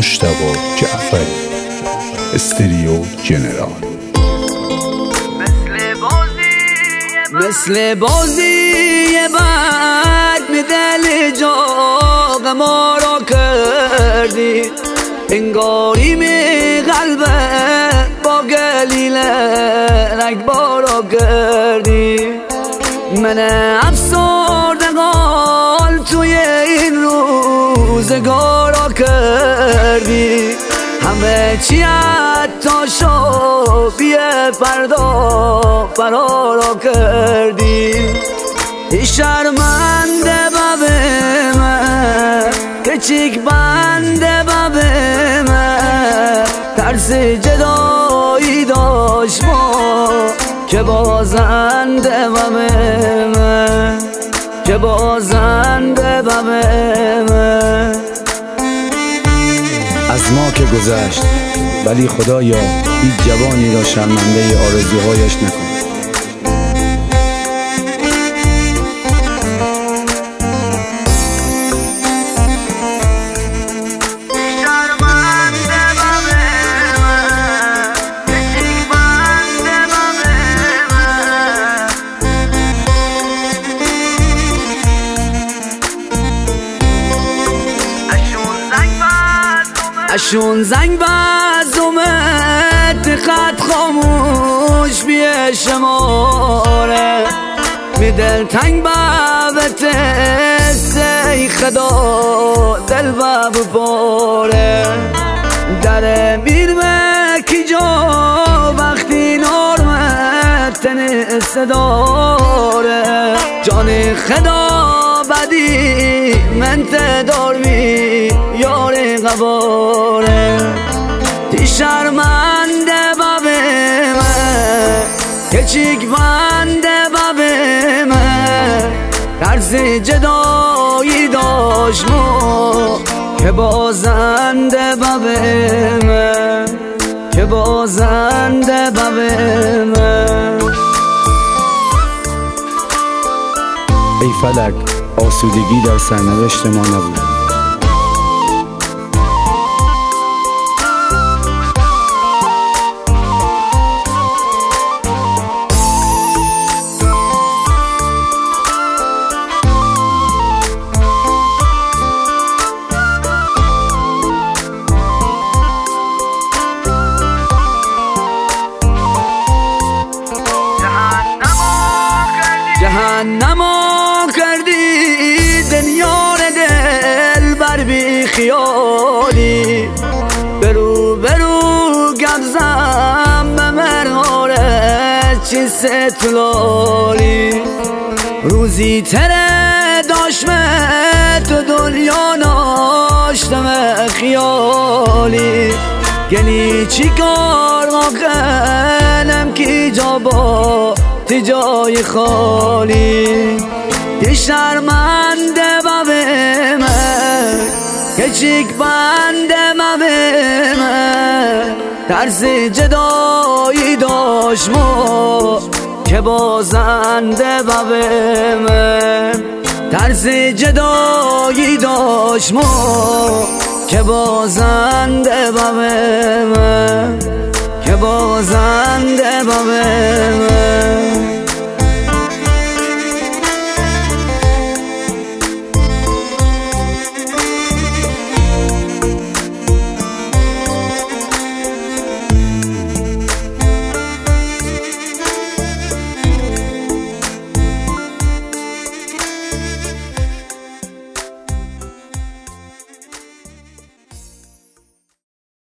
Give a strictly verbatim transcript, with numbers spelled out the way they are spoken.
مجتبی جعفری، استریو جنرال. مثل بازی بعد می دل جاغ ما را کردی، انگاری می قلبت با گلیله رگبارا کردی. من افسردگان توی این روزگارا کردی، همه چی حتی شبیه فردا فرارا کردی. ای شرمنده بب من، یه چیک بنده بب من، ترس جدایی داشت ما که بازنده بب من، که بازنده بب من. از ما که گذشت، ولی خدایا هیچ جوانی را شرمنده آرزوهایش نکن. اشون زنگ بزومت خط خاموش بیه شماره، می دل تنگ بابت سی خدا دل باب باره. در میر کی جا وقتی نارمت تنس داره، جان خدا بدی من تدار می یار غباره. تی شرمنده بب من، که چیک بنده بب من، ترس جدایی داشت ما که بازنده بب من، که بازنده بب من. ای فلک، آسودگی در سرنوشت ما نبود. جهنمو کردی دنیار دل بر بی خیالی، برو برو گبزم به مراره چی ستلاری. روزی تره داشمه تو دنیا ناشتم خیالی، گلی چی کار کنم کی جا با تی جای خالی. تی شرمنده بب من، که چیک بنده بب من، ترس جدایی داشت ما که بازنده بب من، ترس جدایی داشت ما که بازنده بب من، که بازنده بب من.